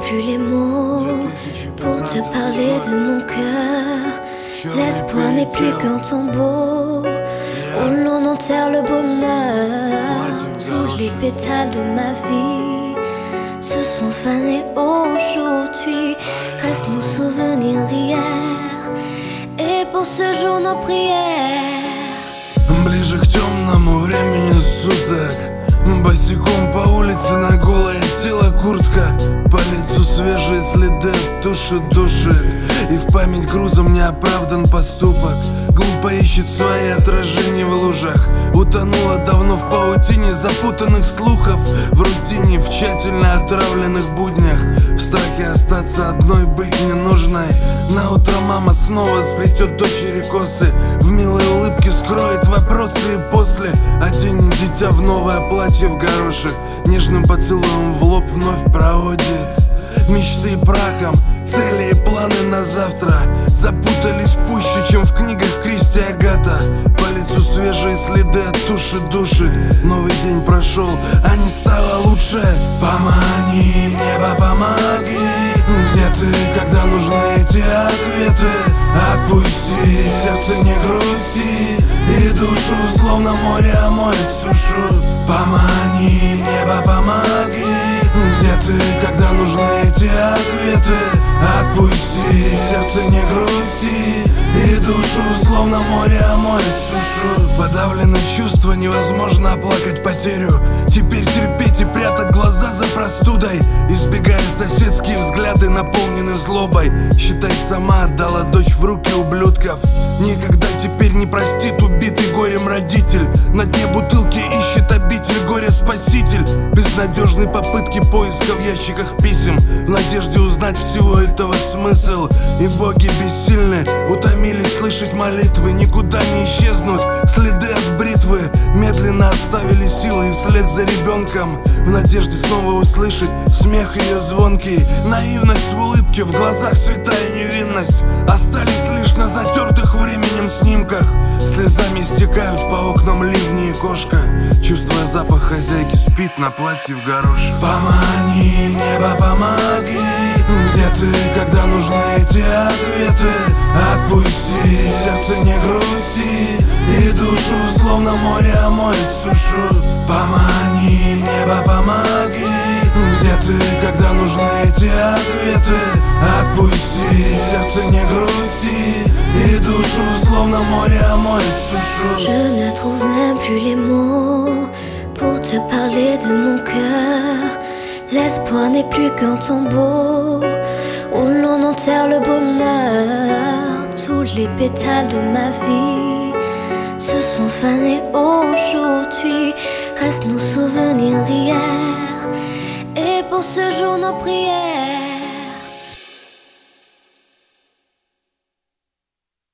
plus les mots pour te parler de mon cœur. L'espoir n'est plus qu'un tombeau où l'on enterre le bonheur. Tous les pétales de ma vie se sont fanés aujourd'hui. Restent nos souvenirs d'hier et pour ce jour nos prières. Ближе к темному времени суток, босиком по улице на голое тело куртка. По лицу свежие следы от туши душит, и в память грузом неоправдан поступок. Глупо ищет свои отражения в лужах. Утонула давно в паутине запутанных слухов, в рутине, в тщательно отравленных буднях. В страхе остаться одной, быть ненужной. Наутро мама снова сплетет дочери косы, в милой улыбке скроет вопросы и после оденет дитя в новое платье в горошек. Нежным поцелуем в лоб вновь проводит мечты прахом, цели и планы на завтра запутались пуще, чем в книгах Кристи Агата. По лицу свежие следы от туши души. Новый день прошел, а не стало лучше. Помани, небо, помоги. Где ты, когда нужны эти ответы? Отпусти, сердце не грусти, и душу словно море омоет сушу. Помани, небо, помоги. Где ты, когда нужны эти ответы? Отпусти, сердце не грусти, и душу словно море омоет сушу. Подавленные чувства, невозможно оплакать потерю. Теперь терпеть и прятать глаза за простудой, избегая соседские взгляды, наполненные злобой. Считай, сама отдала дочь в руки ублюдков. Никогда теперь не простит убитый горем родитель. На дне бутылки ищет обитель горе-спаситель. Безнадежной попытки поиска в ящиках писем, в надежде узнать всего этого смысл. И боги бессильны, утомились слышать молитвы. Никуда не исчезнут следы от бритвы. Медленно оставили силы и вслед за ребенком, в надежде снова услышать смех ее звонкий. Наивность в улыбке, в глазах святая невинность остались лишь на затертых временем снимках. Слезами стекают по окнам ливни и кошка, чувствуя запах хозяйки, спит на платье в горошек. Помани, небо, помоги. Где ты, когда нужны эти ответы? Отпусти, сердце не грусти, и душу словно море омоет сушу. Помани, небо, помоги. Где ты, когда нужны эти ответы? Отпусти, сердце не грусти, и душу словно море омоет сушу. Je ne trouve même plus les mots pour te parler de mon cœur. L'espoir n'est plus qu'un tombeau où l'on enterre le bonheur. Tous les pétales de ma vie se sont fanés aujourd'hui. Restent nos souvenirs d'hier et pour ce jour nos prières.